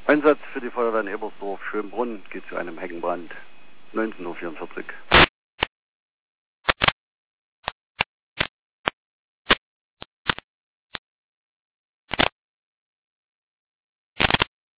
Einsatz für die Feuerwehr in Ebersdorf, Schönbrunn, geht zu einem Heckenbrand, 19:44 Uhr.